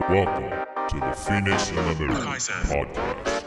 Welcome to the Phoenix MMA podcast.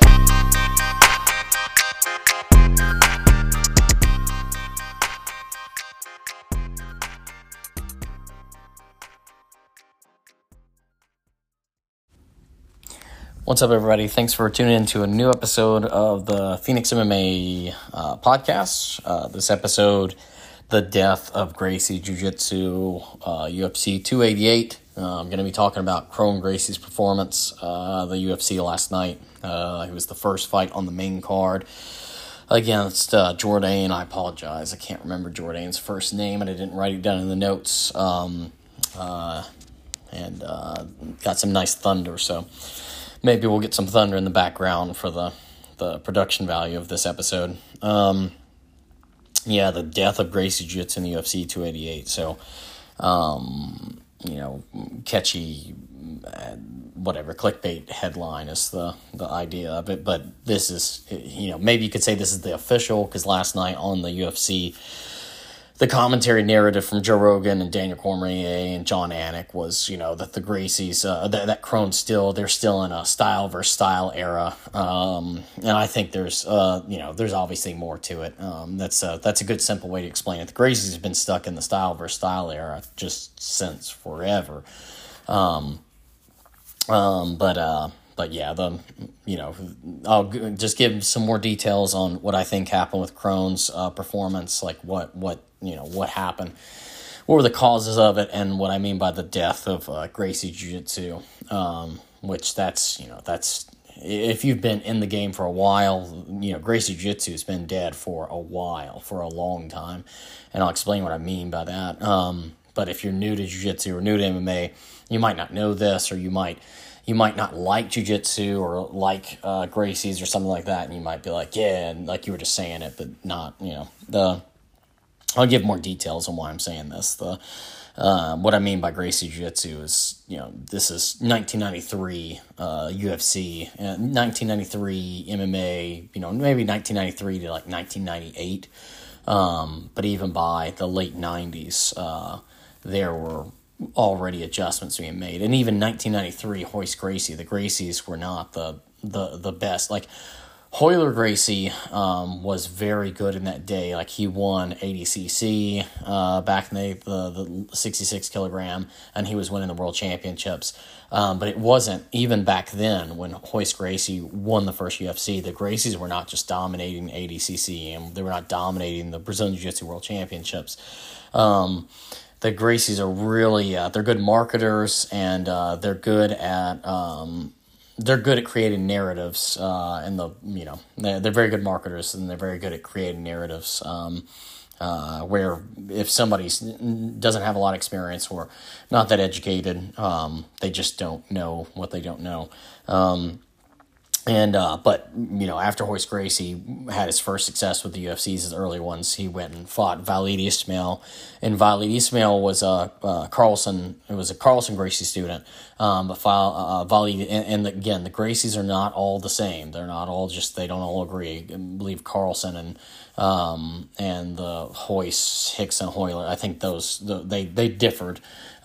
What's up, everybody? Thanks for tuning in to a new episode of the Phoenix MMA podcast. This episode, the death of Gracie Jiu-Jitsu, UFC 288. I'm going to be talking about Kron Gracie's performance, the UFC last night. It was the first fight on the main card against Jourdain. I apologize. I can't remember Jourdain's first name, and I didn't write it down in the notes. Got some nice thunder, so maybe we'll get some thunder in the background for the production value of this episode. The death of Gracie Jiu-Jitsu in the UFC 288. So, catchy, whatever, clickbait headline is the idea of it. But this is, maybe you could say this is the official, because last night on the UFC, the commentary narrative from Joe Rogan and Daniel Cormier and John Anik was, that the Gracies, that Kron's they're still in a style versus style era. And I think there's obviously more to it. That's a good, simple way to explain it. The Gracies have been stuck in the style versus style era just since forever. I'll just give some more details on what I think happened with Kron's performance, like what happened, what were the causes of it, and what I mean by the death of Gracie Jiu-Jitsu, which that's if you've been in the game for a while, Gracie Jiu-Jitsu has been dead for a while, for a long time, and I'll explain what I mean by that. But if you're new to Jiu-Jitsu or new to MMA, you might not know this, or you might not like Jiu-Jitsu or like Gracie's or something like that, and you might be like, yeah, and like you were just saying it, but not, I'll give more details on why I'm saying this. What I mean by Gracie Jiu-Jitsu is, this is 1993 UFC, 1993 MMA, maybe 1993 to like 1998, but even by the late 90s, there were already adjustments being made. And even 1993, Royce Gracie, the Gracies were not the best. Like, Royler Gracie was very good in that day. Like, he won ADCC back in the 66 kilogram, and he was winning the world championships. But it wasn't, even back then, when Royce Gracie won the first UFC, the Gracies were not just dominating ADCC, and they were not dominating the Brazilian Jiu-Jitsu World Championships. The Gracies are really, they're good marketers, and they're good at creating narratives, they're very good marketers, and they're very good at creating narratives, where if somebody doesn't have a lot of experience or not that educated, they just don't know what they don't know. But after Royce Gracie had his first success with the UFC's, his early ones, he went and fought Walid Ismail, and Walid Ismail was a Carlson Gracie student. But Walid, and again, the Gracies are not all the same. They're not all they don't all agree. I believe Carlson and the Royce, Hickson, Royler, I think they differed.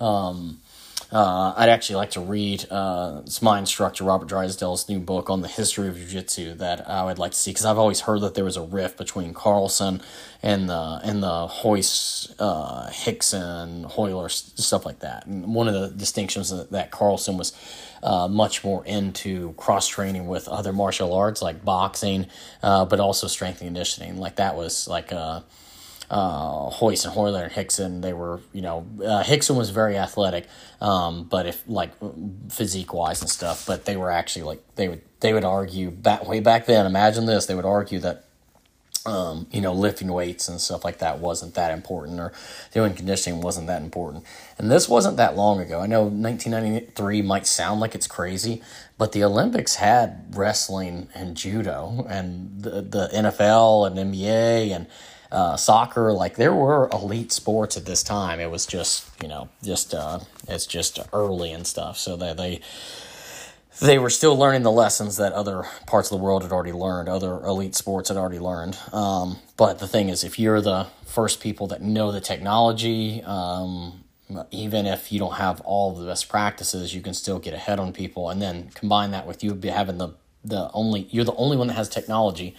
I'd actually like to read it's my instructor, Robert Drysdale's new book on the history of Jiu-Jitsu that I would like to see, because I've always heard that there was a rift between Carlson and the Royce, Hickson, Royler, stuff like that. And one of the distinctions that Carlson was much more into cross-training with other martial arts like boxing, but also strength and conditioning. Like, that was like Royce and Royler and Hickson, they were, Hickson was very athletic, but if physique wise and stuff, but they were actually they would argue way back then. Imagine this, they would argue that lifting weights and stuff like that wasn't that important, or doing conditioning wasn't that important. And this wasn't that long ago. I know 1993 might sound like it's crazy, but the Olympics had wrestling and judo, and the NFL and NBA and soccer, like, there were elite sports at this time. It was it's just early and stuff. So they were still learning the lessons that other parts of the world had already learned, other elite sports had already learned. But the thing is, if you're the first people that know the technology, even if you don't have all of the best practices, you can still get ahead on people. And then combine that with you having you're the only one that has technology,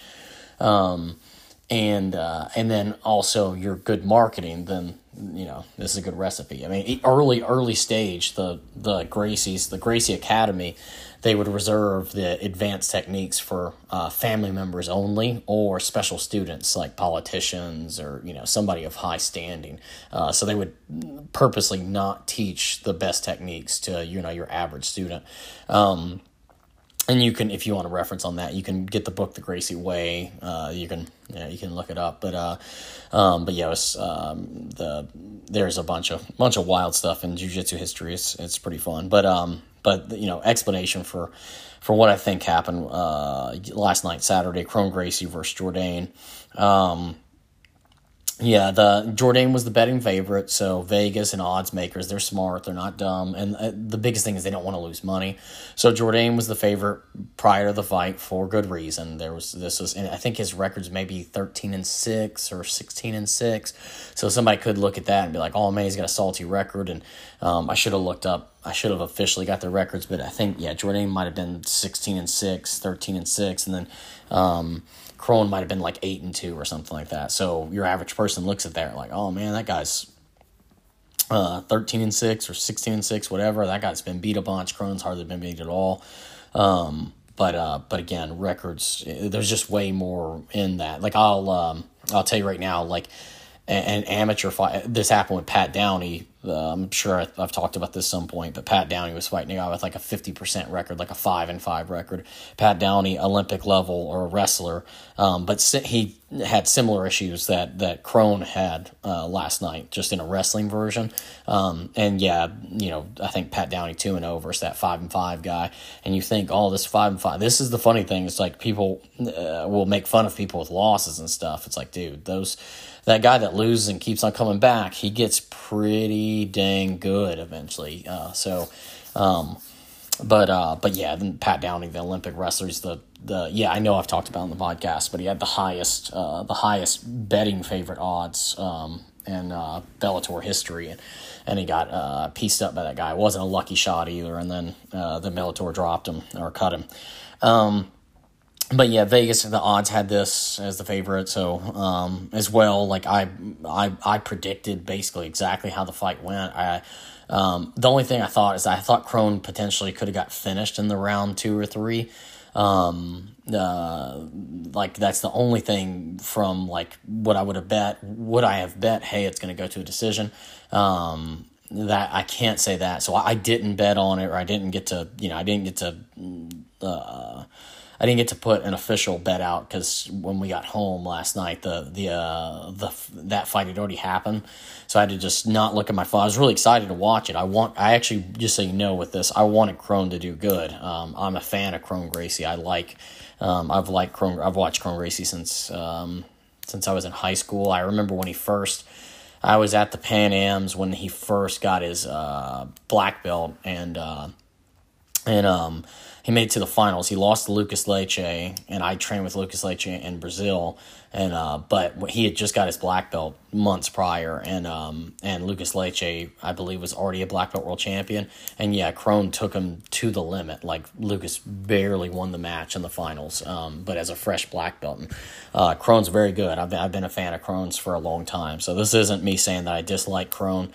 and then also your good marketing, then this is a good recipe. I mean, early stage, the Gracie Academy, they would reserve the advanced techniques for family members only, or special students like politicians or somebody of high standing. So they would purposely not teach the best techniques to your average student. And you can, if you want a reference on that, you can get the book The Gracie Way. You can look it up. But yeah, there's a bunch of wild stuff in jiu-jitsu history. It's pretty fun. But explanation for what I think happened last night, Saturday, Kron Gracie versus Jourdain. Yeah, the Jourdain was the betting favorite, so Vegas and odds makers, they're smart, they're not dumb, and the biggest thing is they don't want to lose money. So Jourdain was the favorite prior to the fight for good reason. And I think his record's maybe 13-6 or 16-6. So somebody could look at that and be like, "Oh man, he's got a salty record." And I should have officially got the records, but I think Jourdain might have been 16-6, 13-6, and then Kron might have been like 8-2 or something like that. So your average person looks at that like, "Oh man, that guy's 13-6 or 16-6, whatever. That guy's been beat a bunch. Kron's hardly been beat at all." But again, records. There's just way more in that. Like I'll tell you right now, like an amateur fight. This happened with Pat Downey. I'm sure I've talked about this some point, but Pat Downey was fighting a guy with like a 50% record, like a 5-5 record. Pat Downey, Olympic level or wrestler, but he had similar issues that Kron had last night, just in a wrestling version. And yeah, I think Pat Downey 2-0 versus that 5-5 guy. And you think, oh, this 5-5. This is the funny thing. It's like people will make fun of people with losses and stuff. It's like, dude, that guy that loses and keeps on coming back, he gets pretty dang good eventually. But yeah, then Pat Downey, the Olympic wrestler, is I know I've talked about it on the podcast, but he had the highest betting favorite odds in Bellator history, and he got pieced up by that guy. It wasn't a lucky shot either, and then the Bellator dropped him or cut him. But yeah, Vegas, the odds had this as the favorite, so as well. Like I predicted basically exactly how the fight went. The only thing I thought Kron potentially could have got finished in the round 2 or 3. Like that's the only thing from like what I would have bet. Would I have bet, hey, it's going to go to a decision? That I can't say that. So I didn't bet on it, or I didn't get to put an official bet out, because when we got home last night, that fight had already happened, so I had to just not look at my phone. I was really excited to watch it. I actually, just so you know, with this, I wanted Kron to do good. I'm a fan of Kron Gracie. I've watched Kron Gracie since I was in high school. I remember when I was at the Pan Ams when he first got his black belt, and he made it to the finals. He lost to Lucas Leite, and I trained with Lucas Leite in Brazil. But he had just got his black belt months prior, and Lucas Leite, I believe, was already a black belt world champion. And yeah, Kron took him to the limit. Like Lucas barely won the match in the finals, but as a fresh black belt. And Kron's very good. I've been a fan of Kron's for a long time. So this isn't me saying that I dislike Kron.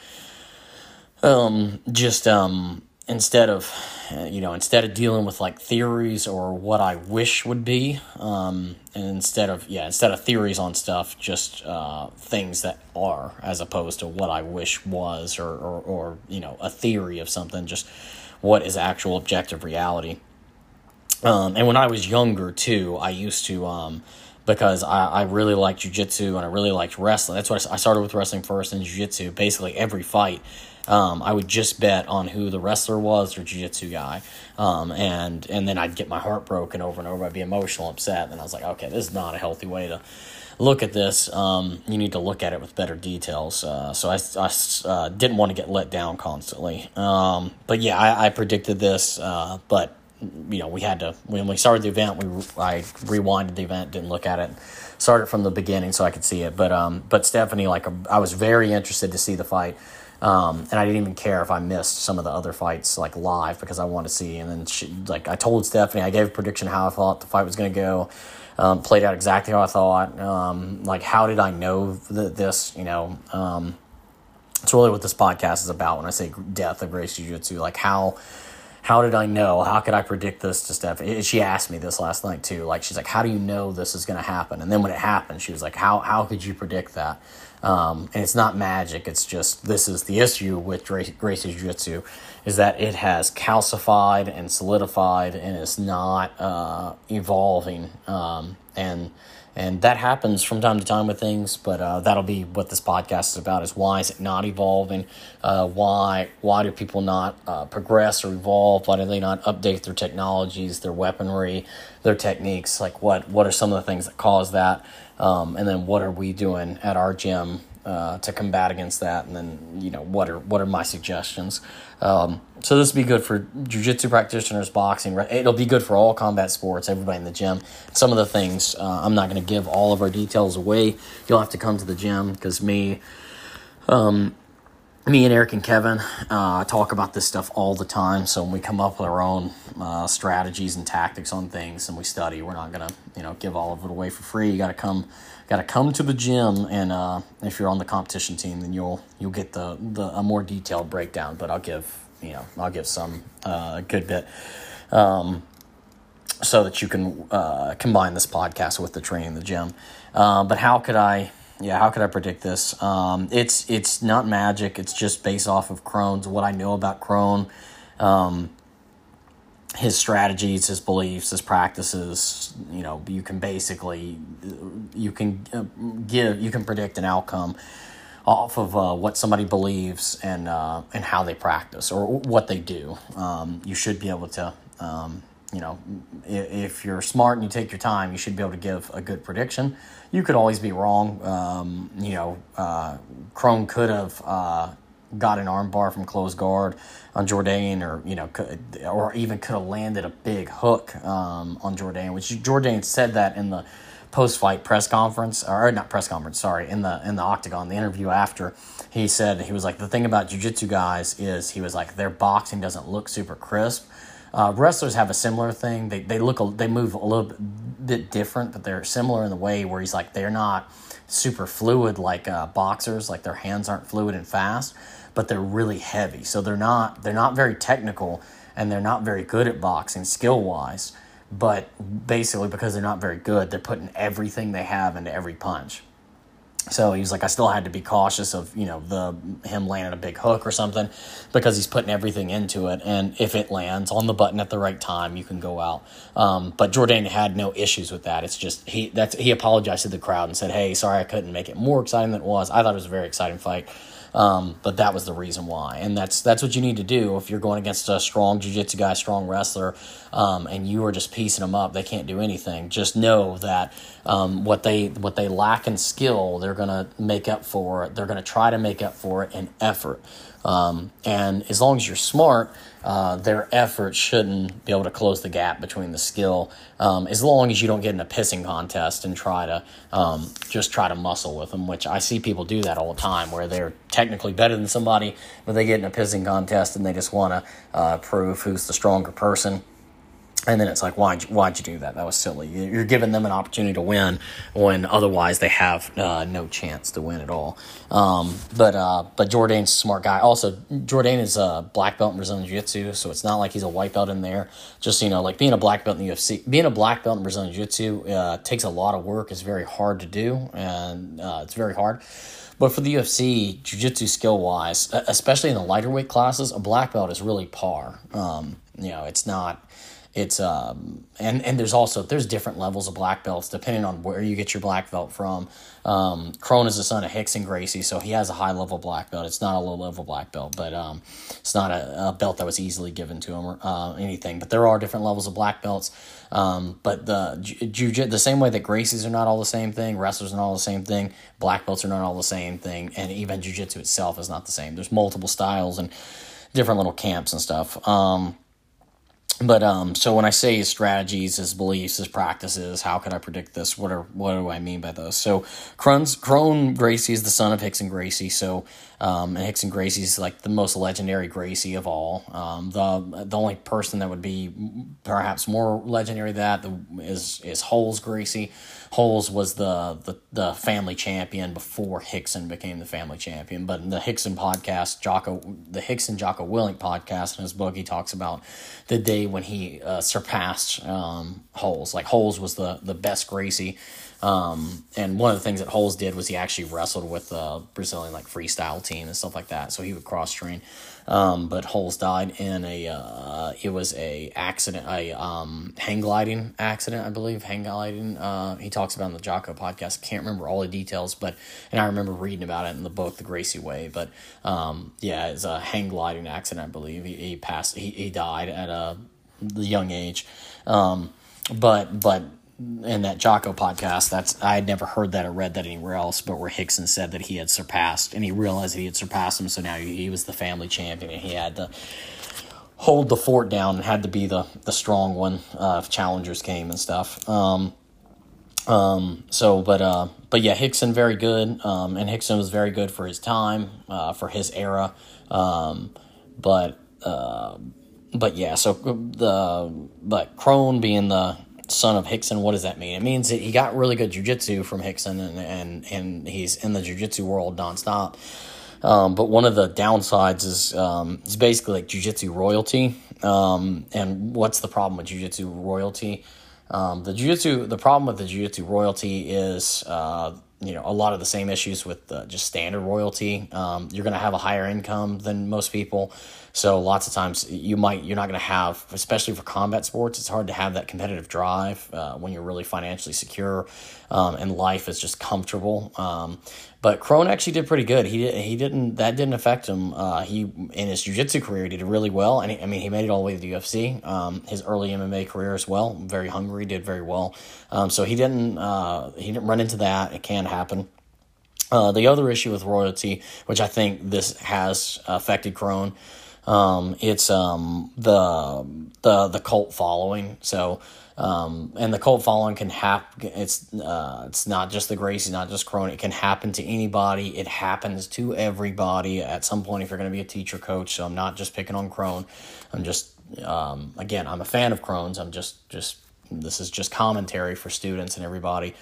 Instead of dealing with like theories or what I wish would be, and instead of theories on stuff, just things that are, as opposed to what I wish was, or a theory of something, just what is actual objective reality. And when I was younger too, I used to, because I really liked jiu-jitsu and I really liked wrestling. That's what I started with, wrestling first and jiu-jitsu. Basically every fight, I would just bet on who the wrestler was or jiu-jitsu guy, and then I'd get my heart broken over and over. I'd be emotional, upset, and I was like, okay, this is not a healthy way to look at this. You need to look at it with better details. So I didn't want to get let down constantly. But yeah, I predicted this, but we had to, when we started the event, I rewinded the event, didn't look at it, started from the beginning so I could see it. But Stephanie, like, I was very interested to see the fight. And I didn't even care if I missed some of the other fights, like, live, because I wanted to see. And then I told Stephanie, I gave a prediction how I thought the fight was going to go. Played out exactly how I thought. Like, how did I know this? It's really what this podcast is about when I say death of Gracie Jiu-Jitsu. Like, how did I know? How could I predict this to Stephanie? She asked me this last night, too. Like, she's like, how do you know this is going to happen? And then when it happened, she was like, how could you predict that? And it's not magic. It's just, this is the issue with Gracie Jiu-Jitsu, is that it has calcified and solidified and is not evolving. And that happens from time to time with things, but that'll be what this podcast is about, is why is it not evolving? Why do people not progress or evolve? Why do they not update their technologies, their weaponry, their techniques? Like, what are some of the things that cause that? And then what are we doing at our gym to combat against that? And then, what are my suggestions? So this will be good for jiu-jitsu practitioners, boxing. It'll be good for all combat sports, everybody in the gym. Some of the things, I'm not going to give all of our details away. You'll have to come to the gym, because me and Eric and Kevin talk about this stuff all the time. So when we come up with our own strategies and tactics on things and we study, we're not going to give all of it away for free. You got to come to the gym, and if you're on the competition team, then you'll get a more detailed breakdown. But I'll give some a good bit, so that you can combine this podcast with the training in the gym. But how could I predict this? It's not magic. It's just based off of Krohn's, what I know about Krohn, his strategies, his beliefs, his practices. You can basically, you can predict an outcome off of what somebody believes and how they practice or what they do. You should be able to, if you're smart and you take your time, you should be able to give a good prediction. You could always be wrong. Krohn could have got an armbar from closed guard on Jourdain, or even could have landed a big hook on Jourdain, which Jourdain said that in the post-fight press conference, or not press conference, sorry, in the octagon, the interview after. He said, he was like, the thing about jiu-jitsu guys is, he was like, their boxing doesn't look super crisp. Wrestlers have a similar thing. They move a little bit different, but they're similar in the way where he's like, they're not super fluid like boxers, like their hands aren't fluid and fast, but they're really heavy. So they're not very technical, and they're not very good at boxing skill-wise, but basically because they're not very good, they're putting everything they have into every punch. So he was like, I still had to be cautious of, him landing a big hook or something, because he's putting everything into it. And if it lands on the button at the right time, you can go out. But Jourdain had no issues with that. It's just, he apologized to the crowd and said, hey, sorry, I couldn't make it more exciting than it was. I thought it was a very exciting fight. But that was the reason why. And that's what you need to do if you're going against a strong jiu-jitsu guy, strong wrestler, and you are just piecing them up. They can't do anything. Just know that what they lack in skill, they're going to make up for it. They're going to try to make up for it in effort. And as long as you're smart, their effort shouldn't be able to close the gap between the skill, as long as you don't get in a pissing contest and try to muscle with them, which I see people do that all the time, where they're technically better than somebody, but they get in a pissing contest and they just want to prove who's the stronger person. And then it's like, why'd you do that? That was silly. You're giving them an opportunity to win when otherwise they have no chance to win at all. But Jourdain's a smart guy. Also, Jourdain is a black belt in Brazilian Jiu-Jitsu, so it's not like he's a white belt in there. Just, like being a black belt in the UFC, being a black belt in Brazilian Jiu-Jitsu takes a lot of work. It's very hard to do, and it's very hard. But for the UFC, jiu-jitsu skill-wise, especially in the lighter weight classes, a black belt is really par. It's not... It's and there's different levels of black belts depending on where you get your black belt from. Krohn is the son of Rickson Gracie, so he has a high level black belt. It's not a low level black belt, but it's not a belt that was easily given to him or anything. But there are different levels of black belts. But the same way that Gracies are not all the same thing, wrestlers are not all the same thing, black belts are not all the same thing, and even jiu-jitsu itself is not the same. There's multiple styles and different little camps and stuff. So when I say his strategies, his beliefs, his practices, how can I predict this? What do I mean by those? So Crone Gracie is the son of Rickson Gracie. So and Rickson Gracie is like the most legendary Gracie of all. The only person that would be perhaps more legendary than that is Holes Gracie. Holes was the family champion before Rickson became the family champion. But in the Rickson podcast, the Rickson Jocko Willink podcast, in his book, he talks about the day when he surpassed Holes. Like Holes was the best Gracie. And one of the things that Holes did was he actually wrestled with the Brazilian like freestyle team and stuff like that. So he would cross train. But Holes died in it was a accident, hang gliding accident, I believe. Hang gliding. He talks about in the Jocko podcast. Can't remember all the details, and I remember reading about it in the book, The Gracie Way. But it's a hang gliding accident, I believe. He passed. He died at a young age. But in that Jocko podcast, I had never heard that or read that anywhere else, but where Rickson said that he had surpassed, and he realized that he had surpassed him, so now he was the family champion, and he had to hold the fort down and had to be the strong one if challengers came and stuff. But Rickson very good, and Rickson was very good for his time, for his era, but Crone being the son of Rickson, what does that mean? It means that he got really good jiu-jitsu from Rickson, and he's in the jiu-jitsu world nonstop. But one of the downsides is it's basically like jiu-jitsu royalty. And what's the problem with jiu-jitsu royalty? The problem with the jiu-jitsu royalty is a lot of the same issues with just standard royalty. You're going to have a higher income than most people. So lots of times you're not going to have, especially for combat sports, it's hard to have that competitive drive when you're really financially secure and life is just comfortable. But Crone actually did pretty good. That didn't affect him. He in his jiu-jitsu career did really well, and he made it all the way to the UFC. His early MMA career as well, very hungry, did very well. So he didn't run into that. It can happen. The other issue with royalty, which I think this has affected Crone, it's the cult following. So and the cult following can happen. It's not just the Gracie, not just Crone. It can happen to anybody. It happens to everybody at some point if you're going to be a teacher coach. So I'm not just picking on Crone. I'm just again, I'm a fan of Crone's. I'm just this is just commentary for students and everybody.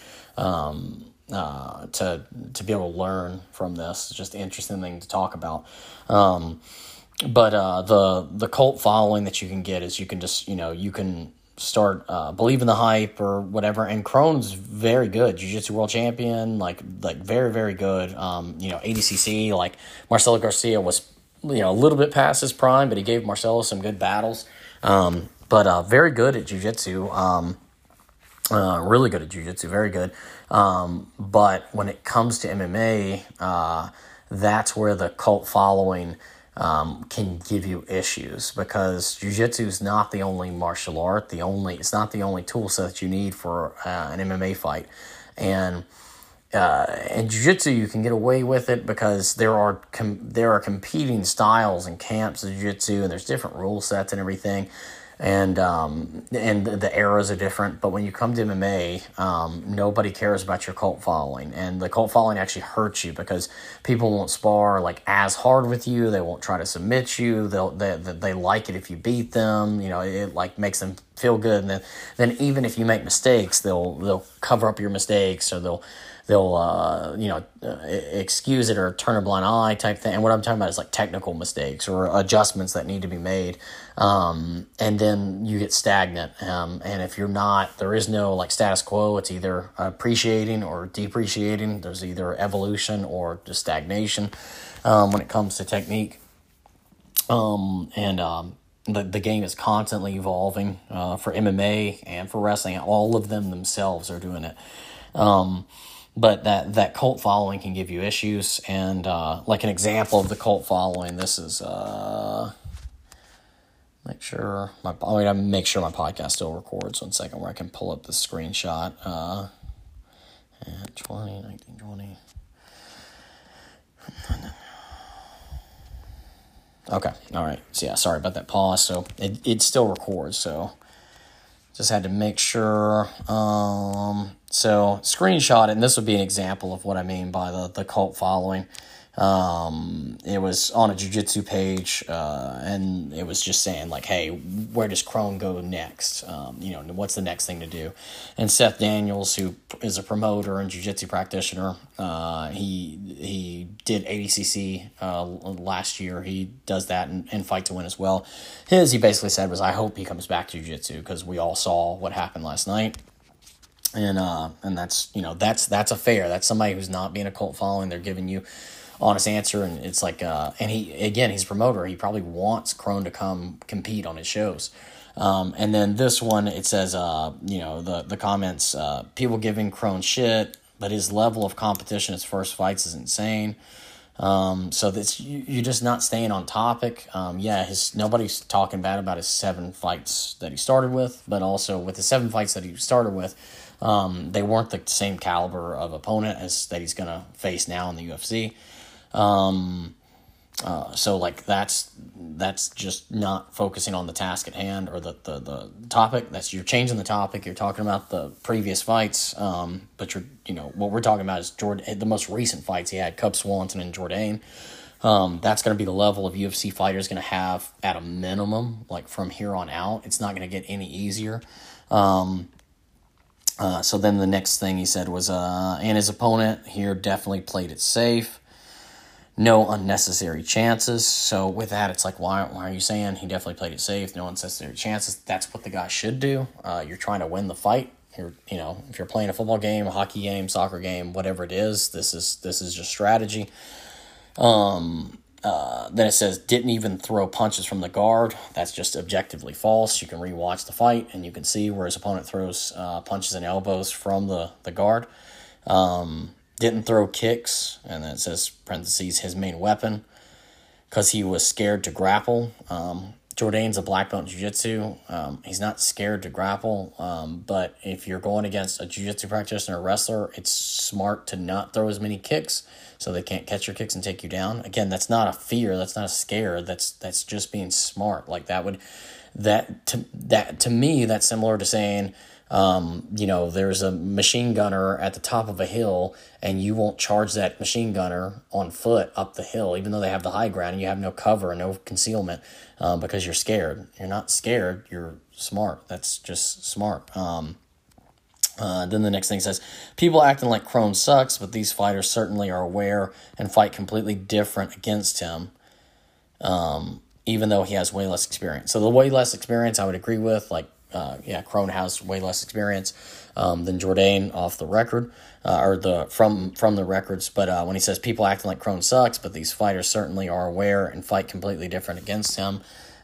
To be able to learn from this. It's just an interesting thing to talk about. But the cult following that you can get is you can just, you can start believing the hype or whatever. And Crone's very good, jiu-jitsu world champion, like very, very good. ADCC, like Marcelo Garcia was, a little bit past his prime, but he gave Marcelo some good battles. But very good at jiu-jitsu. Really good at jiu-jitsu, very good. But when it comes to MMA, that's where the cult following can give you issues, because jiu-jitsu is not the only martial art. It's not the only tool set that you need for an MMA fight. And in jiu-jitsu, you can get away with it because there are competing styles and camps of jiu-jitsu, and there's different rule sets and everything. And the eras are different, but when you come to MMA, nobody cares about your cult following, and the cult following actually hurts you because people won't spar like as hard with you. They won't try to submit you. They like it if you beat them. It like makes them feel good, and then even if you make mistakes, they'll cover up your mistakes, or they'll excuse it or turn a blind eye type thing. And what I'm talking about is like technical mistakes or adjustments that need to be made. And then you get stagnant. And if you're not, there is no like status quo. It's either appreciating or depreciating. There's either evolution or just stagnation when it comes to technique. The game is constantly evolving for MMA and for wrestling. All of them themselves are doing it. But that cult following can give you issues. And like an example of the cult following, this is make sure my podcast still records. 1 second, where I can pull up the screenshot. 1920. Okay. All right. So yeah, sorry about that pause. So it still records. So just had to make sure. So screenshot it, and this would be an example of what I mean by the cult following. It was on a jiu-jitsu page, and it was just saying like, hey, where does Crone go next? What's the next thing to do? And Seth Daniels, who is a promoter and jiu-jitsu practitioner, he did ADCC last year. He does that in Fight to Win as well. He basically said was, I hope he comes back to jiu-jitsu because we all saw what happened last night. And that's that's a fair. That's somebody who's not being a cult following. They're giving you honest answer, and it's like and he's a promoter. He probably wants Crone to come compete on his shows. And then this one, it says the comments, people giving Crone shit, but his level of competition his first fights is insane. So that's you're just not staying on topic. Nobody's talking bad about his 7 fights that he started with, but also with the 7 fights that he started with, they weren't the same caliber of opponent as that he's gonna face now in the UFC. So like that's just not focusing on the task at hand or the topic. You're changing the topic. You're talking about the previous fights. But what we're talking about is the most recent fights he had, Cub Swanson and Jourdain. That's going to be the level of UFC fighter is going to have at a minimum, like from here on out. It's not going to get any easier. So then the next thing he said was, and his opponent here definitely played it safe. No unnecessary chances. So with that, it's like, why are you saying he definitely played it safe? No unnecessary chances. That's what the guy should do. You're trying to win the fight. If you're playing a football game, a hockey game, soccer game, whatever it is, this is just strategy. Then it says, didn't even throw punches from the guard. That's just objectively false. You can rewatch the fight, and you can see where his opponent throws punches and elbows from the guard. Didn't throw kicks, and then it says, parentheses, his main weapon, because he was scared to grapple. Jourdain's a black belt in jiu-jitsu. He's not scared to grapple, but if you're going against a jiu-jitsu practitioner or wrestler, it's smart to not throw as many kicks so they can't catch your kicks and take you down. Again, that's not a fear. That's not a scare. That's just being smart. Like to me, that's similar to saying, there's a machine gunner at the top of a hill and you won't charge that machine gunner on foot up the hill, even though they have the high ground and you have no cover and no concealment, because you're scared. You're not scared. You're smart. That's just smart. Then the next thing says, people acting like Crone sucks, but these fighters certainly are aware and fight completely different against him. Even though he has way less experience. So the way less experience I would agree with, Crone has way less experience than Jourdain off the record, from the records. But when he says people acting like Crone sucks, but these fighters certainly are aware and fight completely different against him,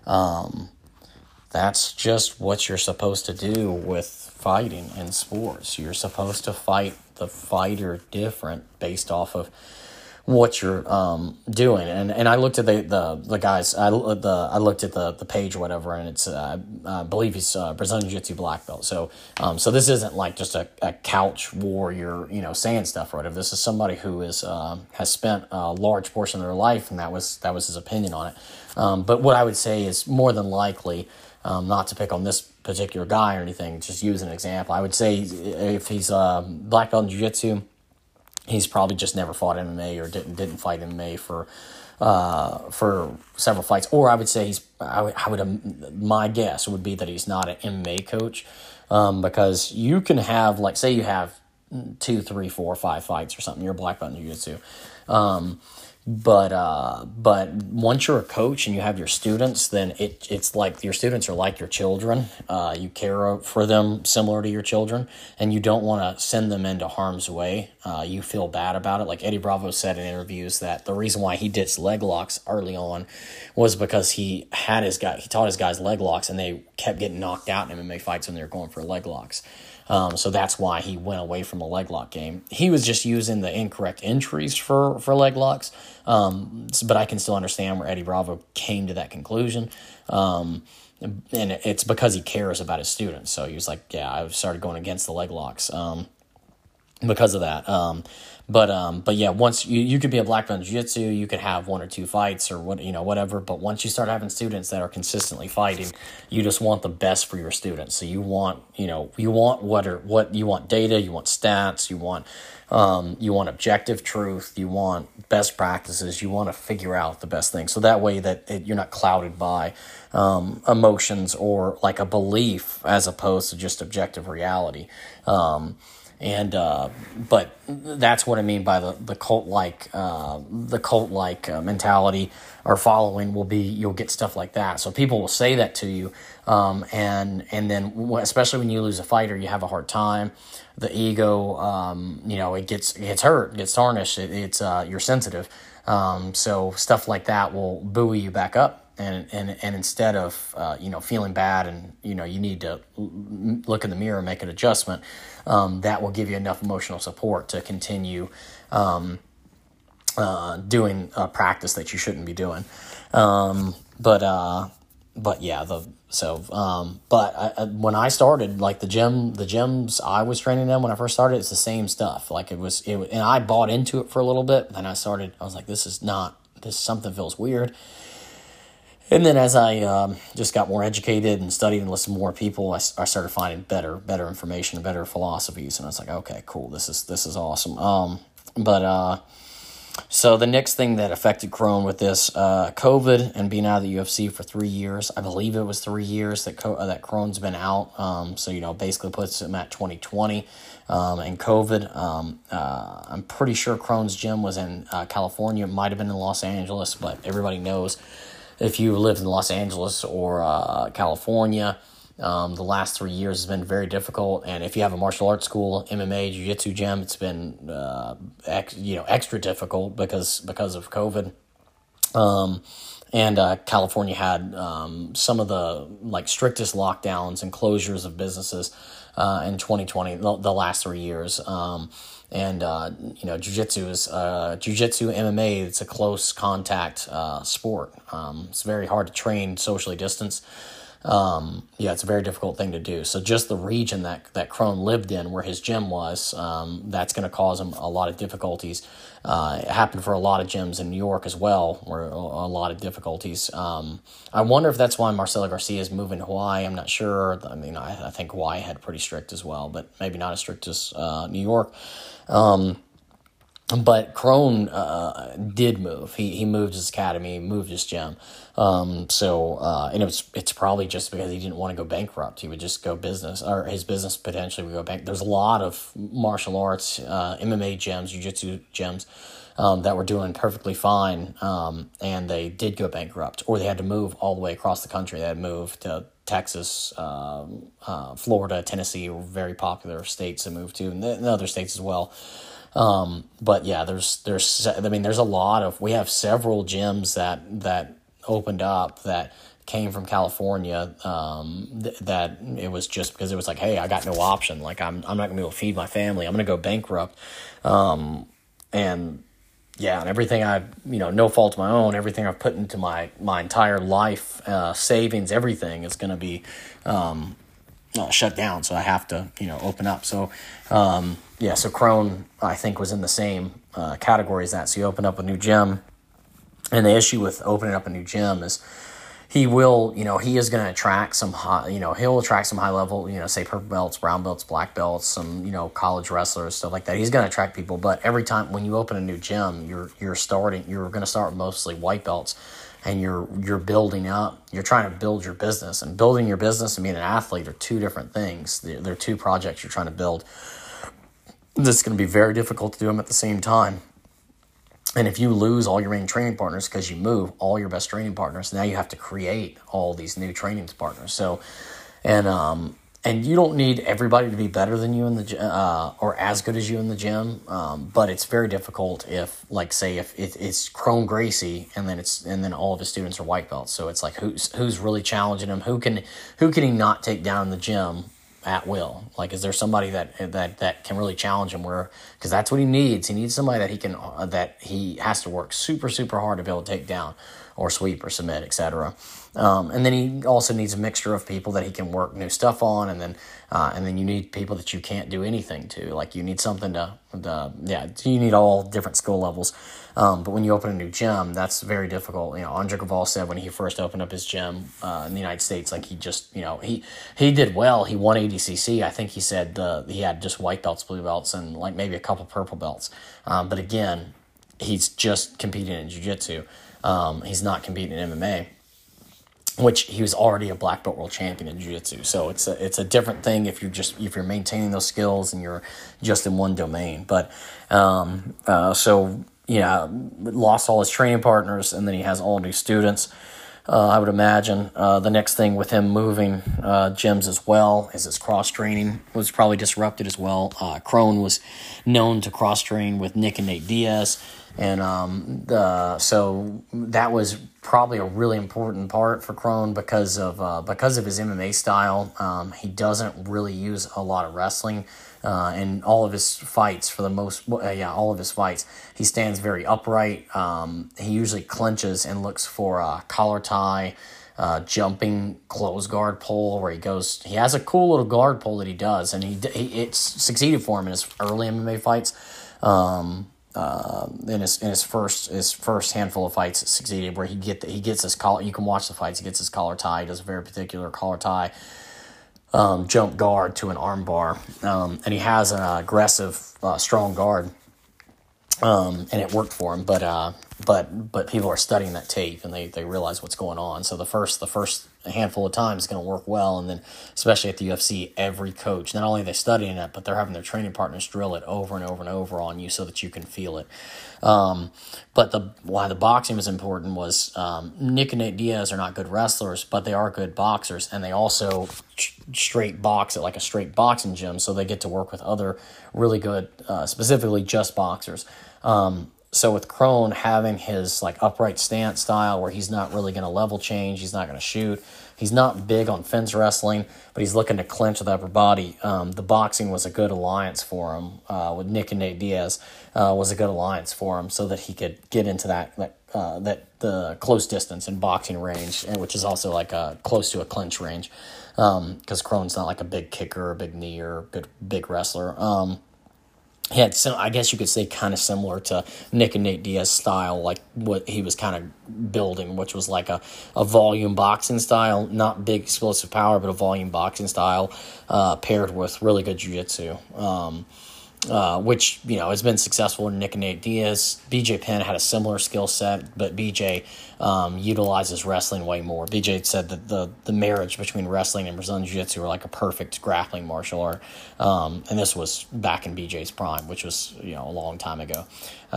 that's just what you're supposed to do with fighting in sports. You're supposed to fight the fighter different based off of what you're doing. And I looked at the guys. I looked at the page or whatever, and it's I believe he's Brazilian Jiu-Jitsu black belt. So this isn't like just a couch warrior, saying stuff or whatever. This is somebody who has spent a large portion of their life, and that was his opinion on it. But what I would say is more than likely, not to pick on this particular guy or anything, just use an example. I would say if he's black belt in Jiu-Jitsu, he's probably just never fought MMA or didn't fight MMA for several fights. Or I would say my guess would be that he's not an MMA coach, because you can have, like, say you have 2, 3, 4, 5 fights or something. You're a black belt in jiu-jitsu. But once you're a coach and you have your students, then it's like your students are like your children. You care for them similar to your children, and you don't want to send them into harm's way. You feel bad about it. Like Eddie Bravo said in interviews that the reason why he ditched leg locks early on was because he taught his guys leg locks, and they kept getting knocked out in MMA fights when they were going for leg locks. So that's why he went away from the leg lock game. He was just using the incorrect entries for leg locks. But I can still understand where Eddie Bravo came to that conclusion. And it's because he cares about his students. So he was like, yeah, I started going against the leg locks. because of that. But yeah, once you could be a black belt in jiu-jitsu, you could have one or two fights or whatever. But once you start having students that are consistently fighting, you just want the best for your students. So you want what you want data, you want stats, you want objective truth, you want best practices, you want to figure out the best thing. So that way you're not clouded by emotions or like a belief as opposed to just objective reality. But that's what I mean by the cult like mentality or following will be, you'll get stuff like that. So people will say that to you, and then especially when you lose a fighter, you have a hard time. The ego, it gets hurt, gets tarnished. You're sensitive, so stuff like that will buoy you back up. And instead of feeling bad and you need to look in the mirror and make an adjustment, that will give you enough emotional support to continue doing a practice that you shouldn't be doing. But when I started, like the gyms I was training in when I first started, it's the same stuff. Like it was, and I bought into it for a little bit. Then I was like, something feels weird. And then as I just got more educated and studied and listened to more people, I started finding better information, better philosophies, and I was like, okay, cool, this is awesome. So the next thing that affected Kron with this COVID and being out of the UFC for 3 years, I believe it was 3 years that Kron's been out. So basically puts him at 2020. And COVID, I'm pretty sure Kron's gym was in California. It might have been in Los Angeles, but everybody knows. If you lived in Los Angeles or California, the last 3 years has been very difficult. And if you have a martial arts school, MMA, jiu-jitsu gym, it's been extra difficult because of COVID. And California had some of the strictest lockdowns and closures of businesses in 2020, the last 3 years. Jiu-jitsu is jiu-jitsu, MMA. It's a close contact sport. It's very hard to train socially distanced. It's a very difficult thing to do. So just the region that Kron lived in, where his gym was, that's going to cause him a lot of difficulties. It happened for a lot of gyms in New York as well, where a lot of difficulties. I wonder if that's why Marcelo Garcia is moving to Hawaii. I'm not sure. I mean, I think Hawaii had pretty strict as well, but maybe not as strict as New York. But Kron did move. He moved his academy, moved his gym. And it's probably just because he didn't want to go bankrupt. He would just go business, or his business potentially would go bankrupt. There's a lot of martial arts, MMA gyms, jiu-jitsu gyms that were doing perfectly fine, and they did go bankrupt, or they had to move all the way across the country. They had moved to Texas, Florida, Tennessee were very popular states to move to, and other states as well. But yeah, there's a lot of, we have several gyms that opened up that came from California, that it was just because it was like, hey, I got no option. Like I'm not gonna be able to feed my family. I'm gonna go bankrupt. And everything no fault of my own, everything I've put into my entire life, savings, everything is gonna be, shut down. So I have to, open up. So, so Kron, I think, was in the same category as that. So you open up a new gym, and the issue with opening up a new gym is he is going to attract some high, he'll attract some high level, say purple belts, brown belts, black belts, some, college wrestlers, stuff like that. He's going to attract people, but every time when you open a new gym, you're going to start with mostly white belts. And you're building up. You're trying to build your business, and building your business and being an athlete are two different things. They're two projects you're trying to build. This is going to be very difficult to do them at the same time. And if you lose all your main training partners because you move all your best training partners, now you have to create all these new training partners. So, and you don't need everybody to be better than you in the gym, or as good as you in the gym. But it's very difficult if it's Kron Gracie and then all of his students are white belts. So it's like who's really challenging him? Who can he not take down in the gym at will? Like, is there somebody that can really challenge him? Because that's what he needs. He needs somebody that he has to work super, super hard to be able to take down. or sweep or submit, etc. And then he also needs a mixture of people that he can work new stuff on, and then you need people that you can't do anything to. Like, you need something you need all different skill levels. But when you open a new gym, that's very difficult. Andre Gravol said when he first opened up his gym in the United States, like, he just, he did well. He won ADCC. I think he said he had just white belts, blue belts, and like maybe a couple purple belts. But again, he's just competing in jiu-jitsu. He's not competing in MMA, which he was already a black belt world champion in jiu-jitsu. So it's a different thing if you're maintaining those skills and you're just in one domain. But lost all his training partners, and then he has all new students. I would imagine the next thing with him moving gyms as well is his cross-training was probably disrupted as well. Kron was known to cross-train with Nick and Nate Diaz, and so that was probably a really important part for Kron because of his MMA style. He doesn't really use a lot of wrestling. In all of his fights, all of his fights, he stands very upright. He usually clinches and looks for a collar tie, jumping close guard pull where he goes. He has a cool little guard pull that he does, and it's succeeded for him in his early MMA fights. In his first handful of fights, it succeeded where he gets his collar. You can watch the fights. He gets his collar tie. He does a very particular collar tie. Jump guard to an arm bar, and he has an aggressive, strong guard, and it worked for him. But people are studying that tape, and they realize what's going on. So the first handful of times is going to work well, and then especially at the UFC, every coach, not only are they studying it, but they're having their training partners drill it over and over and over on you so that you can feel it. But why the boxing was important was Nick and Nate Diaz are not good wrestlers, but they are good boxers, and they also straight box at like a straight boxing gym, so they get to work with other really good, specifically just boxers. So with Kron having his like upright stance style where he's not really going to level change, he's not going to shoot, he's not big on fence wrestling, but he's looking to clinch with the upper body. The boxing was a good alliance for him. With Nick and Nate Diaz was a good alliance for him, so that he could get into the close distance and boxing range, which is also like close to a clinch range, because Kron's not like a big kicker, a big knee, or a big wrestler. He had I guess you could say kind of similar to Nick and Nate Diaz style, like what he was kind of building, which was like a volume boxing style, not big explosive power, but a volume boxing style paired with really good jiu-jitsu, which has been successful in Nick and Nate Diaz. BJ Penn had a similar skill set, but BJ utilizes wrestling way more. BJ said that the marriage between wrestling and Brazilian Jiu-Jitsu were like a perfect grappling martial art, and this was back in BJ's prime, which was a long time ago,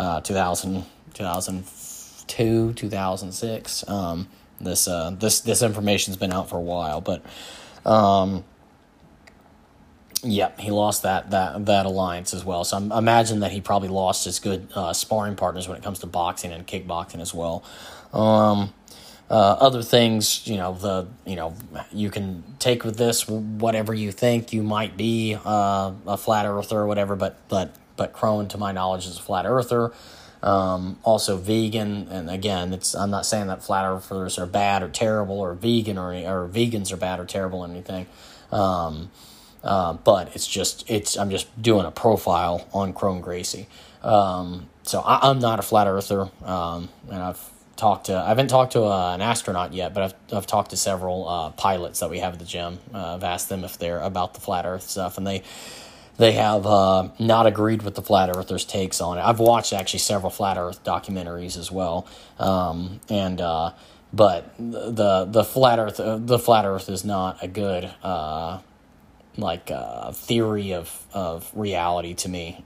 2002, 2006. This information's been out for a while, but he lost that alliance as well. So I imagine that he probably lost his good sparring partners when it comes to boxing and kickboxing as well. Other things, you can take with this whatever you think. You might be a flat earther or whatever, but Kron, to my knowledge, is a flat earther. Also vegan, and again, I'm not saying that flat earthers are bad or terrible, or vegan or vegans are bad or terrible or anything. But I'm just doing a profile on Kron Gracie. So I'm not a flat earther, and I haven't talked to an astronaut yet, but I've talked to several pilots that we have at the gym. I've asked them if they're about the flat Earth stuff, and they have not agreed with the flat earthers' takes on it. I've watched actually several flat Earth documentaries as well, but the flat Earth is not a good theory of reality to me.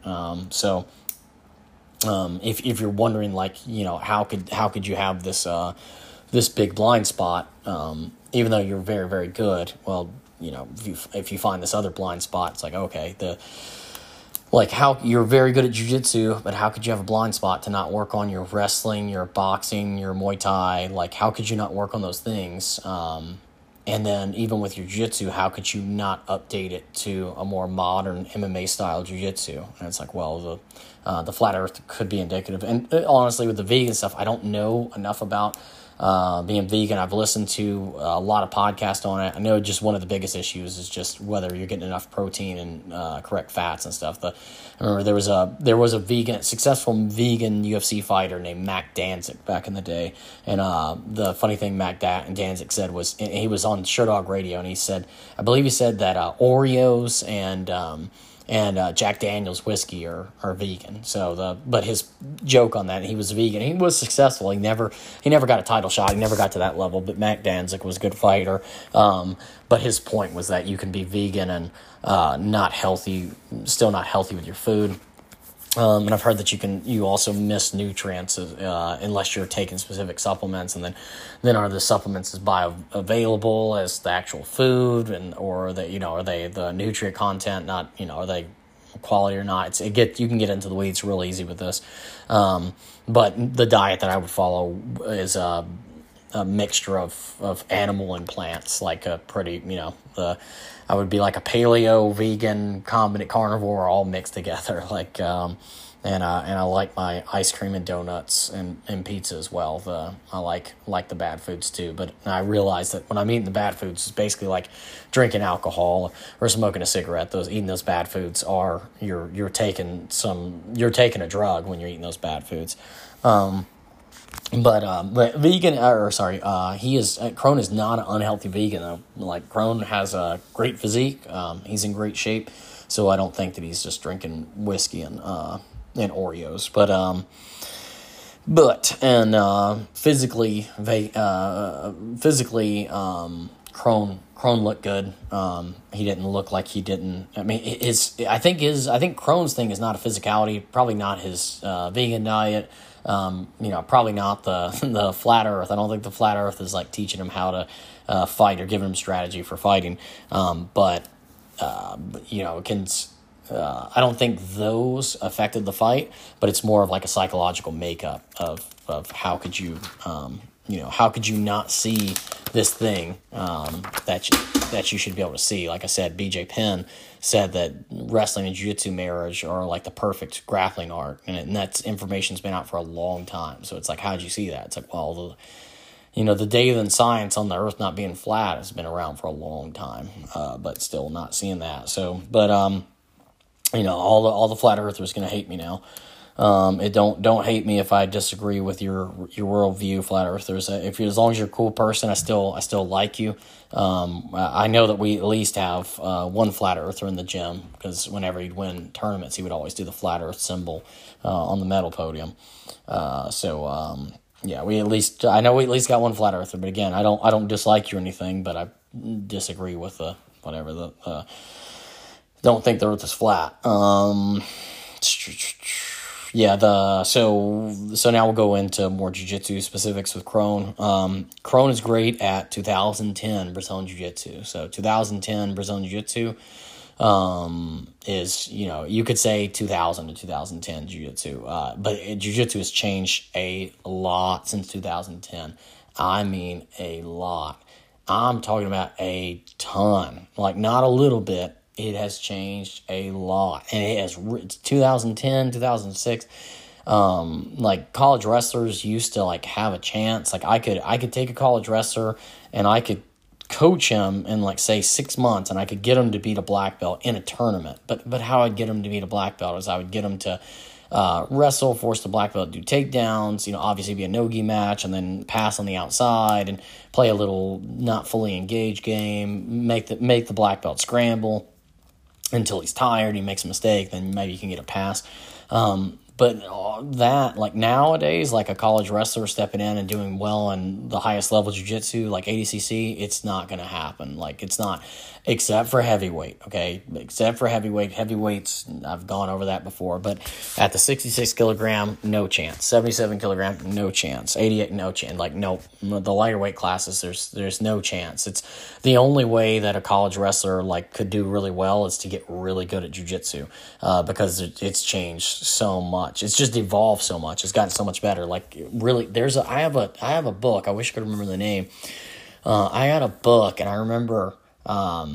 If you're wondering, how could you have this big blind spot, even though you're very, very good? Well, if you find this other blind spot, it's like, okay, how you're very good at jiu-jitsu, but how could you have a blind spot to not work on your wrestling, your boxing, your Muay Thai? How could you not work on those things? And then even with your jiu-jitsu, how could you not update it to a more modern MMA style jiu-jitsu? And it's like, well, the flat earth could be indicative. And honestly, with the vegan stuff, I don't know enough about being vegan. I've listened to a lot of podcasts on it. I know just one of the biggest issues is just whether you're getting enough protein and correct fats and stuff. I remember there was a successful vegan UFC fighter named Mac Danzig back in the day, and the funny thing Danzig said was, he was on Sherdog Radio, and I believe he said that Oreos and Jack Daniel's whiskey are vegan. But his joke on that, he was vegan. He was successful. He never got a title shot. He never got to that level. But Mac Danzig was a good fighter. But his point was that you can be vegan and still not healthy with your food. And I've heard that you also miss nutrients unless you're taking specific supplements, and then are the supplements as bioavailable as the actual food, or are they the nutrient content not, are they quality or not? You can get into the weeds real easy with this. But the diet that I would follow is a mixture of animal and plants, like a pretty, I would be like a paleo, vegan, combinate carnivore, all mixed together. And I like my ice cream and donuts and pizza as well. I like the bad foods too. But I realize that when I'm eating the bad foods, it's basically like drinking alcohol or smoking a cigarette. Eating those bad foods are you're taking a drug when you're eating those bad foods. But vegan, Crone is not an unhealthy vegan though. Like, Crone has a great physique. He's in great shape, so I don't think that he's just drinking whiskey and Oreos. Physically, Crone looked good. He didn't look like he didn't. I mean, I think Crone's thing is not a physicality. Probably not his vegan diet. Probably not the flat earth. I don't think the flat earth is like teaching him how to fight or giving him strategy for fighting. I don't think those affected the fight, but it's more of like a psychological makeup of how could you not see this thing that you should be able to see. Like I said, BJ Penn said that wrestling and jiu-jitsu marriage are like the perfect grappling art, and that information's been out for a long time. So it's like, how did you see that? It's like, well, the data and science on the earth not being flat has been around for a long time, but still not seeing that. So, but all the flat earthers going to hate me now. Don't hate me if I disagree with your worldview, flat earthers. As long as you're a cool person, I still like you. I know that we at least have one flat earther in the gym, because whenever he'd win tournaments, he would always do the flat earth symbol on the medal podium. I know we at least got one flat earther. But again, I don't dislike you or anything, but I disagree with don't think the earth is flat. So now we'll go into more jiu-jitsu specifics with Crone. Crone is great at 2010 Brazilian Jiu-Jitsu. So 2010 Brazilian Jiu-Jitsu is, you could say 2000 to 2010 Jiu-Jitsu. But Jiu-Jitsu has changed a lot since 2010. I mean a lot. I'm talking about a ton. Like, not a little bit. It has changed a lot, and it has 2010, 2006. Like, college wrestlers used to like have a chance. Like, I could take a college wrestler and I could coach him in, like, say 6 months, and I could get him to beat a black belt in a tournament. But how I'd get him to beat a black belt is I would get him to wrestle, force the black belt to do takedowns, obviously be a no-gi match, and then pass on the outside and play a little not fully engaged game, make the black belt scramble until he's tired, he makes a mistake, then maybe you can get a pass. But that, like, nowadays, like a college wrestler stepping in and doing well in the highest level jiu-jitsu, like ADCC, it's not going to happen. Like, it's not, except for heavyweight, okay? Except for heavyweights, I've gone over that before, but at the 66 kilogram, no chance. 77 kilogram, no chance. 88, no chance. Like, nope. The lighter weight classes, there's no chance. It's the only way that a college wrestler, like, could do really well is to get really good at jiu-jitsu, because it's changed so much. It's just evolved so much. It's gotten so much better. Like, really, I have a book. I wish I could remember the name. I had a book, and I remember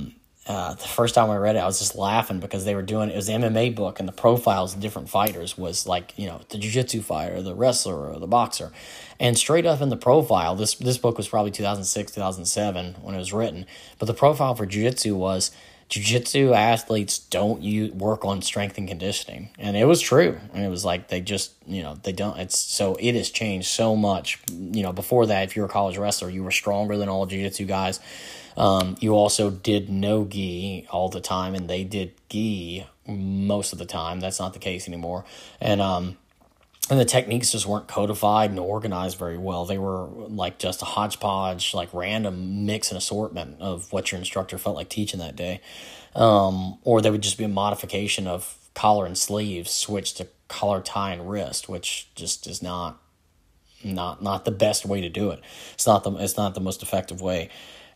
the first time I read it, I was just laughing because they were doing, it was the MMA book, and the profiles of different fighters was like, the jiu-jitsu fighter, the wrestler, or the boxer. And straight up in the profile, this book was probably 2006, 2007 when it was written, but the profile for jiu-jitsu was, jiu-jitsu athletes don't work on strength and conditioning. And it was true. And it was like, they just, they don't, it has changed so much. Before that, if you were a college wrestler, you were stronger than all jiu-jitsu guys. You also did no gi all the time, and they did gi most of the time. That's not the case anymore. And the techniques just weren't codified and organized very well. They were like just a hodgepodge, like random mix and assortment of what your instructor felt like teaching that day. Or they would just be a modification of collar and sleeves switched to collar, tie, and wrist, which just is not the best way to do it. It's not the most effective way.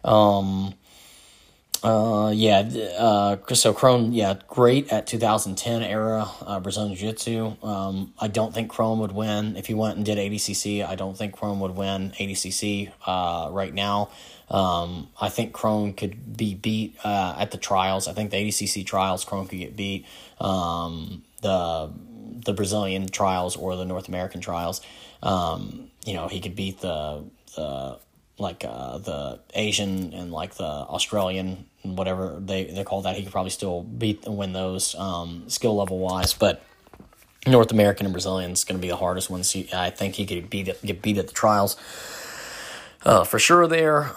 So Kron, great at 2010 era Brazilian Jiu-Jitsu. I don't think Kron would win if he went and did ADCC. I don't think Kron would win ADCC right now. I think Kron could be beat at the trials. I think the ADCC trials, Kron could get beat. The Brazilian trials or the North American trials, he could beat the Asian and like the Australian, whatever they call that. He could probably still win those skill level wise, but North American and Brazilian is going to be the hardest one. So I think he could get beat at the trials for sure there.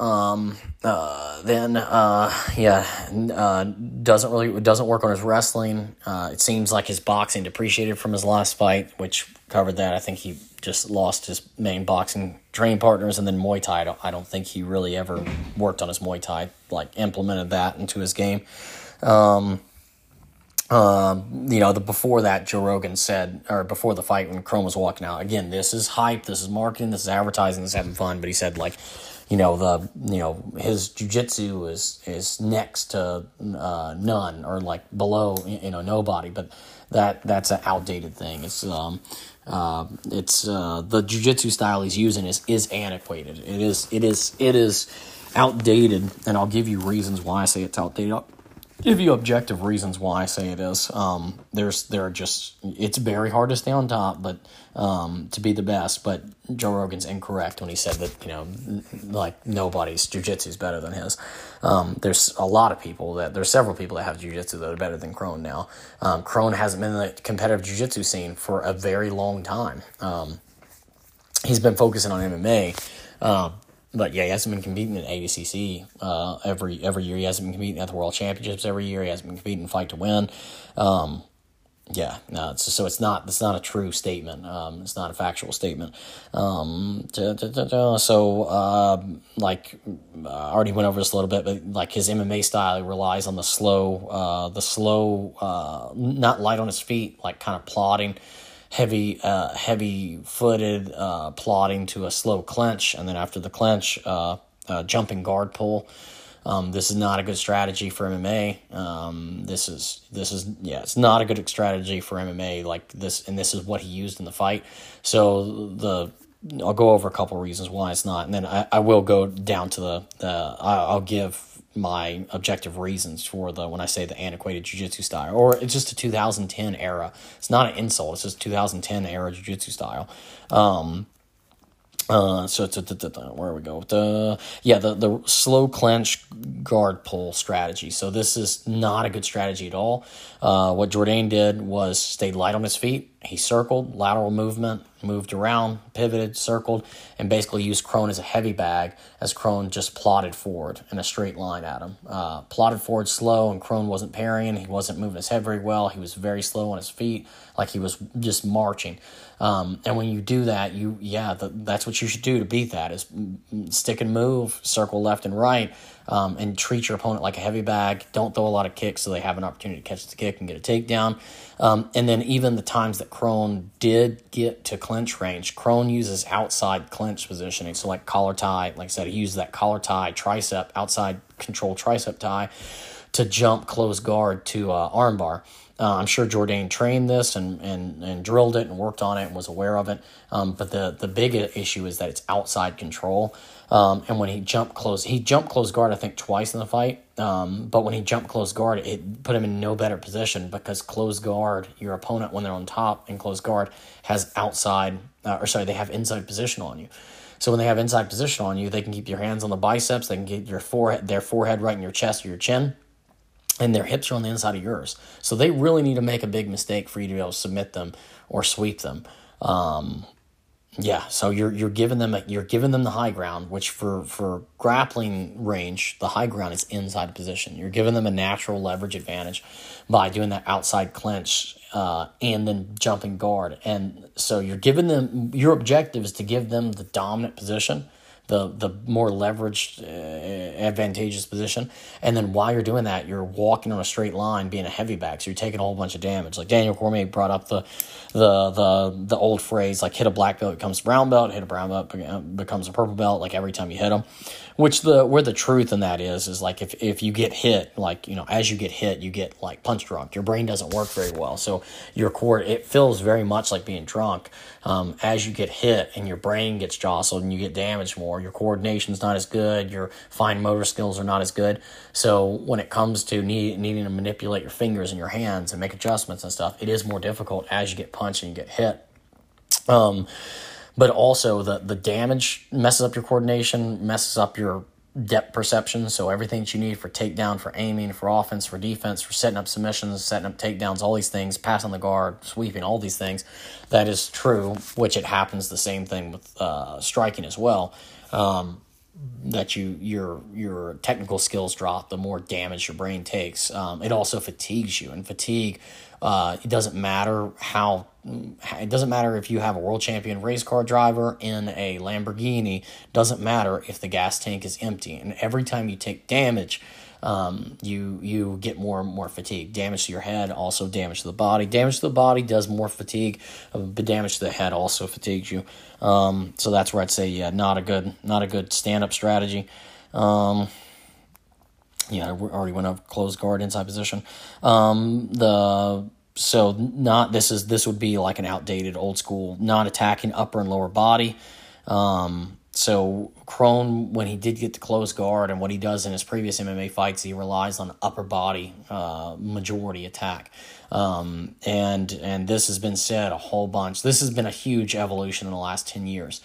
Doesn't work on his wrestling. It seems like his boxing depreciated from his last fight, which covered that. I think he just lost his main boxing training partners, and then Muay Thai. I don't think he really ever worked on his Muay Thai, like implemented that into his game. Before that, Joe Rogan said, or before the fight when Kron was walking out, again, this is hype, this is marketing, this is advertising, this is having fun, but he said his jiu-jitsu is next to none, or like below nobody, but that's an outdated thing. It's the jiu-jitsu style he's using is antiquated. It is outdated, and I'll give you reasons why I say it's outdated. I'll give you objective reasons why I say it is. It's very hard to stay on top, but to be the best. But Joe Rogan's incorrect when he said that nobody's jiu-jitsu is better than his. There's several people that have jiu-jitsu that are better than Kron now. Kron hasn't been in the competitive jiu-jitsu scene for a very long time. He's been focusing on MMA. But yeah, he hasn't been competing in ADCC every year. He hasn't been competing at the World Championships every year. He hasn't been competing in Fight to Win. It's not a true statement. It's not a factual statement. I already went over this a little bit, but like his MMA style, he relies on the slow, not light on his feet, like kind of plodding. Heavy-footed, plodding to a slow clinch, and then after the clinch, jumping guard pull. This is not a good strategy for MMA. It's not a good strategy for MMA like this, and this is what he used in the fight. So I'll go over a couple of reasons why it's not, and then I will go down to I'll give my objective reasons for when I say the antiquated jiu-jitsu style, or it's just a 2010 era. It's not an insult. It's just 2010 era jiu-jitsu style. Where we go? The slow clinch guard pull strategy. So this is not a good strategy at all. What Jourdain did was stayed light on his feet. He circled, lateral movement, moved around, pivoted, circled, and basically used Kron as a heavy bag as Kron just plodded forward in a straight line at him. Plodded forward slow, and Kron wasn't parrying. He wasn't moving his head very well. He was very slow on his feet, like he was just marching. And when you do that, that's what you should do to beat that, is stick and move, circle left and right, and treat your opponent like a heavy bag. Don't throw a lot of kicks so they have an opportunity to catch the kick and get a takedown. And then even the times that Kron did get to clinch range, Kron uses outside clinch positioning. So like collar tie, like I said, he uses that collar tie, outside control tricep tie to jump close guard to armbar. I'm sure Jourdain trained this and drilled it and worked on it and was aware of it. But the big issue is that it's outside control. And when he jumped close guard, I think, twice in the fight. But when he jumped close guard, it put him in no better position because close guard, your opponent, when they're on top in close guard, has they have inside position on you. So when they have inside position on you, they can keep your hands on the biceps, they can get their forehead right in your chest or your chin, and their hips are on the inside of yours. So they really need to make a big mistake for you to be able to submit them or sweep them. So you're giving them the high ground, which for grappling range, the high ground is inside position. You're giving them a natural leverage advantage by doing that outside clinch and then jumping guard. And so you're giving them, your objective is to give them the dominant position, the more leveraged, advantageous position. And then while you're doing that, you're walking on a straight line, being a heavy back. So you're taking a whole bunch of damage. Like Daniel Cormier brought up the old phrase, like hit a black belt becomes a brown belt, hit a brown belt becomes a purple belt, like every time you hit them. Which where the truth in that is like if you get hit, like, as you get hit, you get like punch drunk. Your brain doesn't work very well. So your core, it feels very much like being drunk. As you get hit and your brain gets jostled and you get damaged more, your coordination's not as good, your fine motor skills are not as good. So when it comes to needing to manipulate your fingers and your hands and make adjustments and stuff, it is more difficult as you get punched and you get hit. But also the damage messes up your coordination, messes up your depth perception. So everything that you need for takedown, for aiming, for offense, for defense, for setting up submissions, setting up takedowns, all these things, passing the guard, sweeping, all these things, that is true, which it happens the same thing with striking as well. That your technical skills drop, the more damage your brain takes. It also fatigues you, and fatigue, it doesn't matter if you have a world champion race car driver in a Lamborghini, doesn't matter if the gas tank is empty. And every time you take damage, you get more and more fatigue. Damage to your head, also damage to the body. Damage to the body does more fatigue, but damage to the head also fatigues you. So that's where I'd say, not a good stand-up strategy. I already went over closed guard, inside position. This would be like an outdated, old school, not attacking upper and lower body. So Kron, when he did get to close guard, and what he does in his previous MMA fights, he relies on upper body majority attack. And this has been said a whole bunch. This has been a huge evolution in the last 10 years.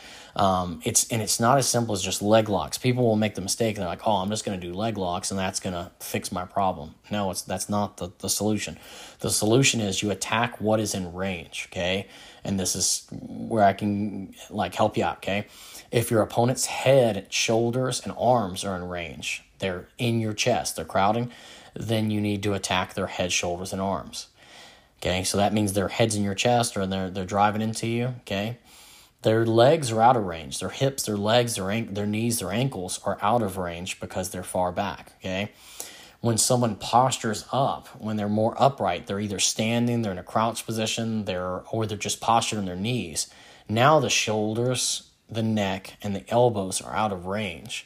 It's not as simple as just leg locks. People will make the mistake, and they're like, I'm just going to do leg locks, and that's going to fix my problem. No, that's not the solution. The solution is you attack what is in range, okay? And this is where I can help you out, okay? If your opponent's head, shoulders, and arms are in range, they're in your chest, they're crowding, then you need to attack their head, shoulders, and arms. Okay, so that means their head's in your chest, or they're driving into you, okay? Their legs are out of range. Their hips, their legs, their knees, their ankles are out of range because they're far back, okay? When someone postures up, when they're more upright, they're either standing, they're in a crouch position, or they're just postured on their knees. Now the shoulders, the neck, and the elbows are out of range.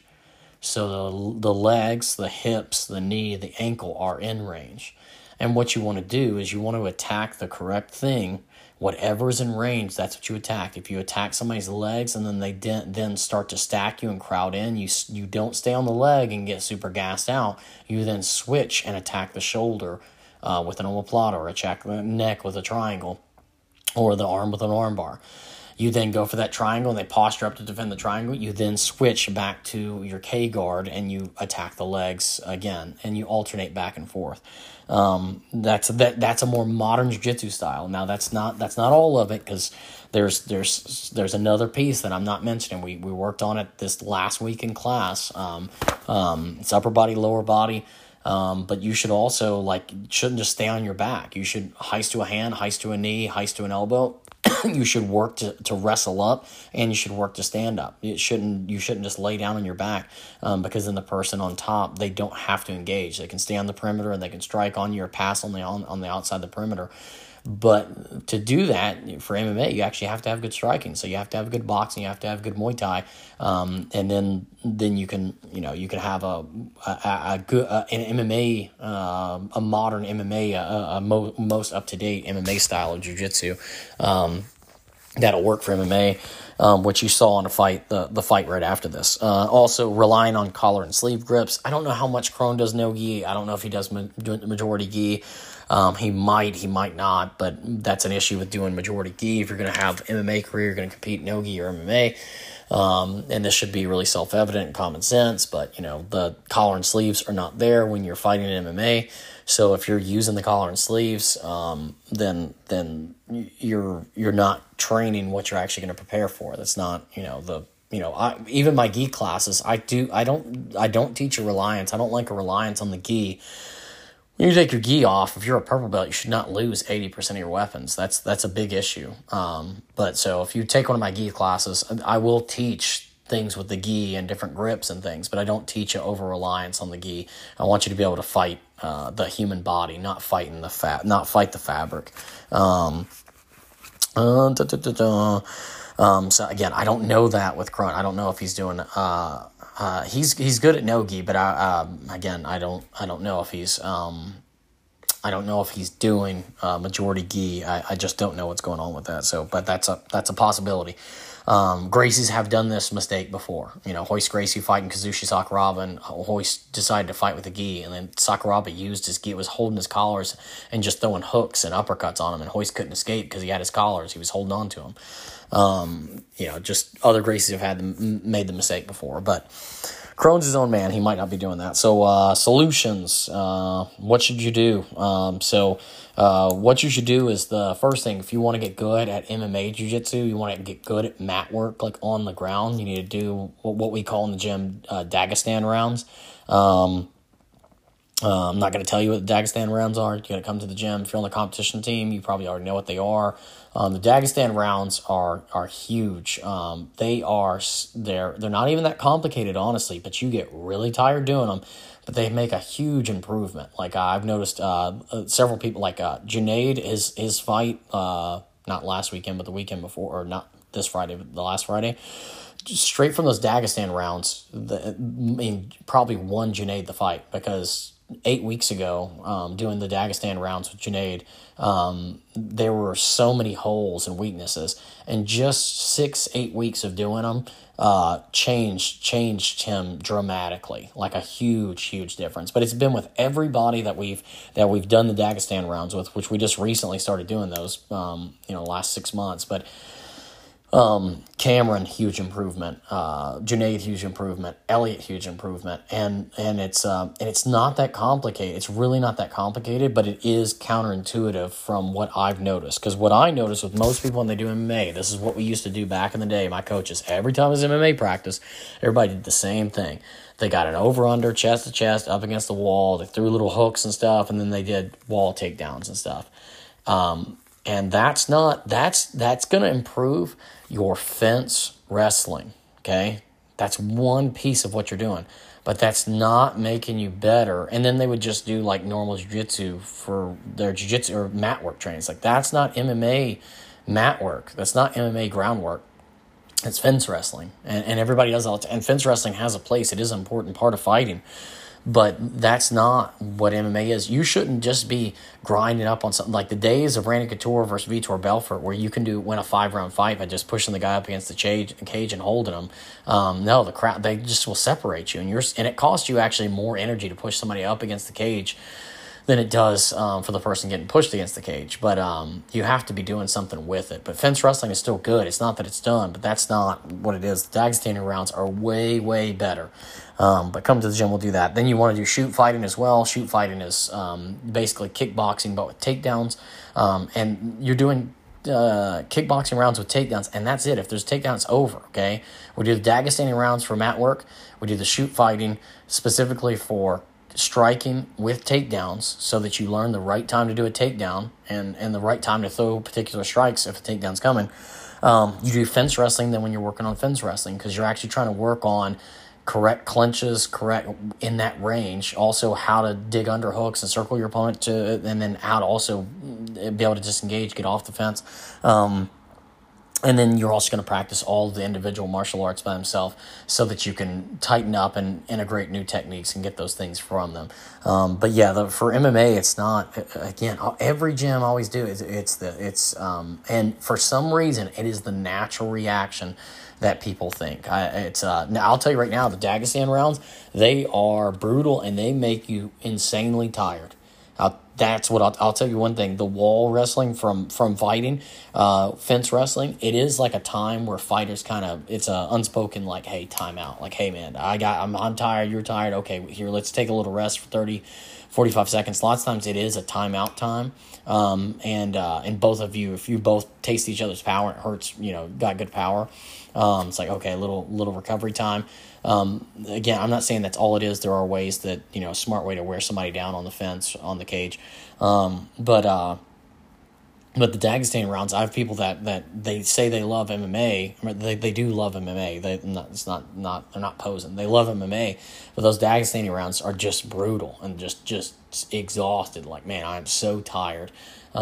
So the legs, the hips, the knee, the ankle are in range. And what you want to do is you want to attack the correct thing. Whatever's in range, that's what you attack. If you attack somebody's legs and then they then start to stack you and crowd in, you don't stay on the leg and get super gassed out. You then switch and attack the shoulder with an omoplata, or attack the neck with a triangle, or the arm with an arm bar. You then go for that triangle, and they posture up to defend the triangle. You then switch back to your K guard, and you attack the legs again, and you alternate back and forth. That's a more modern jiu-jitsu style. Now that's not all of it, because there's another piece that I'm not mentioning. We worked on it this last week in class. It's upper body, lower body. But you should also shouldn't just stay on your back. You should heist to a hand, heist to a knee, heist to an elbow. You should work to wrestle up, and you should work to stand up. You shouldn't just lay down on your back, because then the person on top, they don't have to engage. They can stay on the perimeter, and they can strike on you or pass on the outside the perimeter. But to do that for MMA, you actually have to have good striking. So you have to have good boxing, you have to have good Muay Thai, and then you can have a good an MMA, a modern MMA, most up to date MMA style of jiu-jitsu. That'll work for MMA, which you saw in the fight right after this. Also, relying on collar and sleeve grips. I don't know how much Kron does no gi. I don't know if he does majority gi. He might not, but that's an issue with doing majority gi. If you're going to have MMA career, you're going to compete no gi or MMA. And this should be really self-evident and common sense, but the collar and sleeves are not there when you're fighting in MMA. So if you're using the collar and sleeves, then you're not training what you're actually going to prepare for. That's not, even my gi classes, I don't teach a reliance. I don't like a reliance on the gi. When you take your gi off, if you're a purple belt, you should not lose 80% of your weapons. That's a big issue. But so if you take one of my gi classes, I will teach things with the gi and different grips and things, but I don't teach you over reliance on the gi. I want you to be able to fight the human body, not fight the fabric. So again, I don't know that with Kron. I don't know if he's doing. He's good at no-gi, but I don't know if he's I don't know if he's doing majority gi. I just don't know what's going on with that. So, but that's a possibility. Gracies have done this mistake before. Royce Gracie fighting Kazushi Sakuraba, and Royce decided to fight with a gi, and then Sakuraba used his gi, was holding his collars and just throwing hooks and uppercuts on him, and Royce couldn't escape because he had his collars. He was holding on to him. Just other Gracies have made the mistake before, but Kron's his own man. He might not be doing that. So, solutions. What should you do? What you should do is the first thing, if you want to get good at MMA jiu-jitsu, you want to get good at mat work, like on the ground, you need to do what we call in the gym, Dagestan rounds. I'm not going to tell you what the Dagestan rounds are. You're going to come to the gym. If you're on the competition team, you probably already know what they are. The Dagestan rounds are huge. They're not even that complicated, honestly, but you get really tired doing them. But they make a huge improvement. Like I've noticed several people, like Junaid, his fight, not last weekend, but the weekend before, or not this Friday, but the last Friday, just straight from those Dagestan rounds, probably won Junaid the fight, because 8 weeks ago, doing the Dagestan rounds with Junaid, there were so many holes and weaknesses, and just 6-8 weeks of doing them changed him dramatically, like a huge difference. But it's been with everybody that we've done the Dagestan rounds with, which we just recently started doing those, last 6 months, but. Cameron, huge improvement. Junaid, huge improvement. Elliot, huge improvement. And it's not that complicated. It's really not that complicated, but it is counterintuitive from what I've noticed. Because what I notice with most people when they do MMA, this is what we used to do back in the day. My coaches, every time it was MMA practice, everybody did the same thing. They got an over-under, chest to chest, up against the wall. They threw little hooks and stuff, and then they did wall takedowns and stuff. And that's going to improve your fence wrestling, okay? That's one piece of what you're doing, but that's not making you better. And then they would just do like normal jiu-jitsu for their jiu-jitsu or mat work trainings. Like that's not MMA mat work. That's not MMA groundwork. It's fence wrestling. And everybody does all the time. And fence wrestling has a place. It is an important part of fighting. But that's not what MMA is. You shouldn't just be grinding up on something like the days of Randy Couture versus Vitor Belfort, where you can win a 5-round fight by just pushing the guy up against the cage and holding him. No, the crowd, they just will separate you, and it costs you actually more energy to push somebody up against the cage than it does for the person getting pushed against the cage. But you have to be doing something with it. But fence wrestling is still good. It's not that it's done, but that's not what it is. The Dagestani rounds are way, way better. But come to the gym, we'll do that. Then you want to do shoot fighting as well. Shoot fighting is basically kickboxing, but with takedowns. And you're doing kickboxing rounds with takedowns, and that's it. If there's takedowns, it's over, okay? We do the Dagestani rounds for mat work. We do the shoot fighting specifically for striking with takedowns, so that you learn the right time to do a takedown and the right time to throw particular strikes if a takedown's coming. You do fence wrestling then when you're working on fence wrestling, because you're actually trying to work on correct clinches, correct in that range. Also, how to dig under hooks and circle your opponent and then how to also be able to disengage, get off the fence. And then you're also going to practice all the individual martial arts by himself so that you can tighten up and integrate new techniques and get those things from them. But yeah, for MMA, it's not, again, every gym always do and for some reason, it is the natural reaction that people think. Now I'll tell you right now, the Dagestan rounds, they are brutal and they make you insanely tired. That's what I'll tell you one thing. The wall wrestling from fighting, fence wrestling, it is like a time where fighters it's a unspoken like, hey, time out. Like, hey man, I'm tired, you're tired. Okay, here, let's take a little rest for 30, 45 seconds. Lots of times it is a timeout time. And both of you, if you both taste each other's power, it hurts, got good power. It's like, okay, a little recovery time. Again, I'm not saying that's all it is. There are ways that, a smart way to wear somebody down on the fence, on the cage. But the Dagestan rounds, I have people that they say they love MMA. They do love MMA. They're not posing. They love MMA, but those Dagestani rounds are just brutal and just exhausted. Like, man, I'm so tired.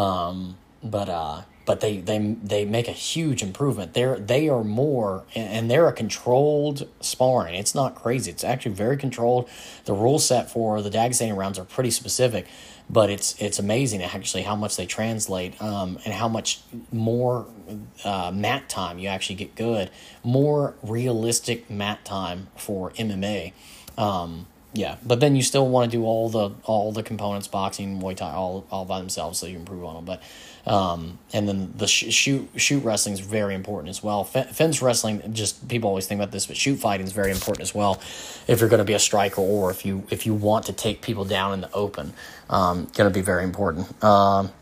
But they make a huge improvement. They are more, and they're a controlled sparring. It's not crazy. It's actually very controlled. The rule set for the Dagestani rounds are pretty specific, but it's amazing actually how much they translate, and how much more mat time you actually get good. More realistic mat time for MMA. Yeah, but then you still want to do all the components, boxing, Muay Thai, all by themselves, so you improve on them. But and then the shoot wrestling is very important as well. Fence wrestling, just people always think about this, but shoot fighting is very important as well. If you're going to be a striker or if you want to take people down in the open, going to be very important. So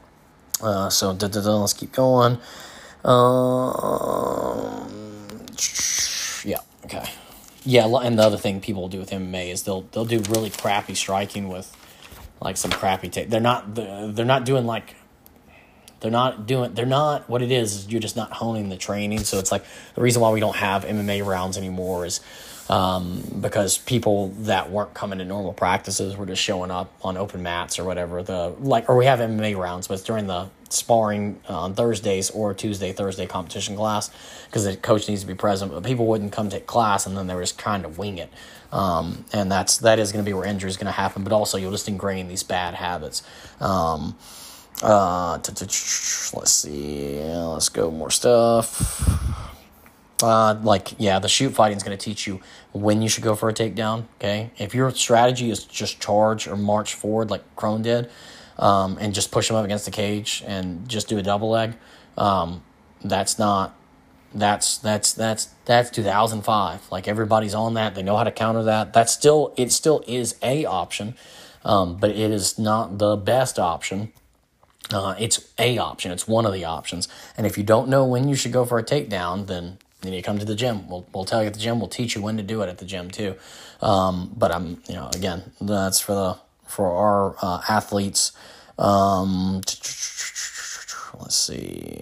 let's keep going. Yeah. Okay. Yeah, and the other thing people do with MMA is they'll do really crappy striking with like some crappy tape. They're not what it is you're just not honing the training. So it's like the reason why we don't have MMA rounds anymore is because people that weren't coming to normal practices were just showing up on open mats or whatever. Or we have MMA rounds, but it's during the sparring on Thursdays or Thursday competition class because the coach needs to be present. But people wouldn't come take class and then they were just trying to wing it. And that is going to be where injury is going to happen. But also you'll just ingrain these bad habits. Let's see. Let's go more stuff. The shoot fighting is going to teach you when you should go for a takedown. Okay, if your strategy is just charge or march forward like Crone did, and just push him up against the cage and just do a double leg, that's 2005. Like everybody's on that. They know how to counter that. It still is a option, but it is not the best option. It's a option. It's one of the options. And if you don't know when you should go for a takedown, then you come to the gym. We'll tell you at the gym. We'll teach you when to do it at the gym too. But again, that's for our athletes. Let's see.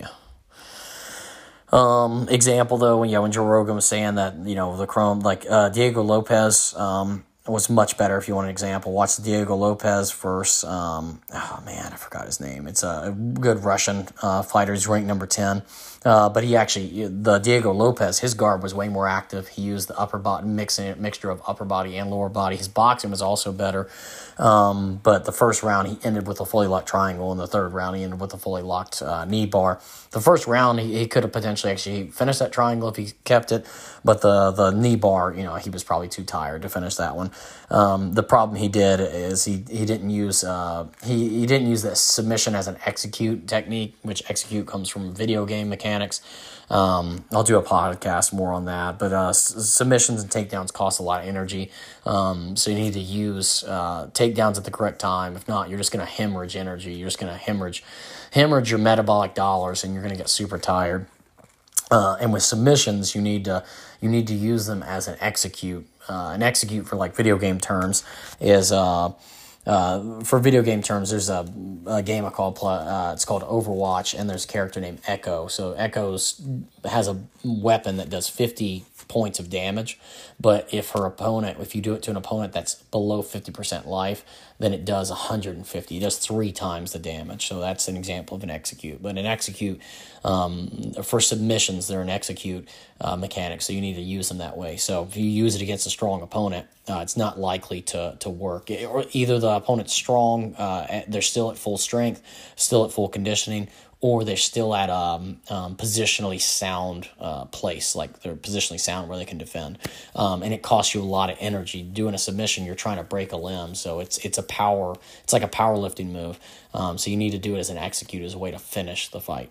Example though, when Joe Rogan was saying that, the Chrome, Diego Lopez, was much better. If you want an example, watch the Diego Lopez versus, I forgot his name. It's a good Russian fighter. He's ranked number 10. But the Diego Lopez, his guard was way more active. He used the upper body, mixture of upper body and lower body. His boxing was also better. But the first round, he ended with a fully locked triangle. And the third round, he ended with a fully locked knee bar. The first round, he could have potentially actually finished that triangle if he kept it. But the knee bar, he was probably too tired to finish that one. The problem he did is he didn't use he didn't use that submission as an execute technique, which execute comes from video game mechanics. I'll do a podcast more on that, but submissions and takedowns cost a lot of energy, so you need to use takedowns at the correct time. If not, you're just going to hemorrhage energy. You're just going to hemorrhage your metabolic dollars, and you're going to get super tired. And with submissions, you need to use them as an execute. An execute for video game terms is for video game terms. There's a game I call it's called Overwatch, and there's a character named Echo. So Echo has a weapon that does 50 points of damage. But if you do it to an opponent that's below 50% life, then it does 150. It does 3 times the damage. So that's an example of an execute. But an execute, for submissions, they're an execute mechanic, so you need to use them that way. So if you use it against a strong opponent, it's not likely to work. Or either the opponent's strong, they're still at full strength, still at full conditioning, or they're still at a positionally sound place, like they're positionally sound where they can defend. And it costs you a lot of energy. Doing a submission, you're trying to break a limb, so it's like a powerlifting move. So you need to do it as an execute, as a way to finish the fight.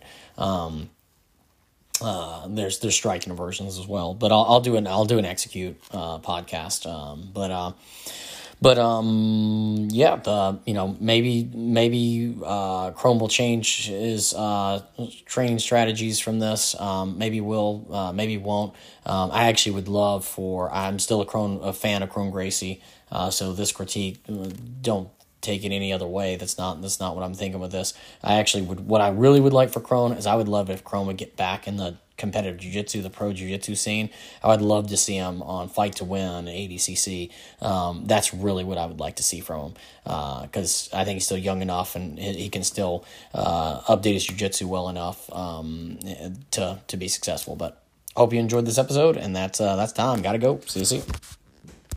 There's striking versions as well, but I'll do an execute podcast. Maybe Chrome will change his training strategies from this. Maybe will, maybe won't. I actually would love I'm still a fan of Chrome Gracie. So this critique, don't take it any other way. That's not what I'm thinking with this. What I really would like for Crone is, I would love if Crone would get back in the competitive jiu-jitsu, the pro jiu-jitsu scene. I would love to see him on Fight to Win, ADCC. That's really what I would like to see from him, because I think he's still young enough and he can still update his jiu-jitsu well enough to be successful. But hope you enjoyed this episode, and that's time. Gotta go. See you soon.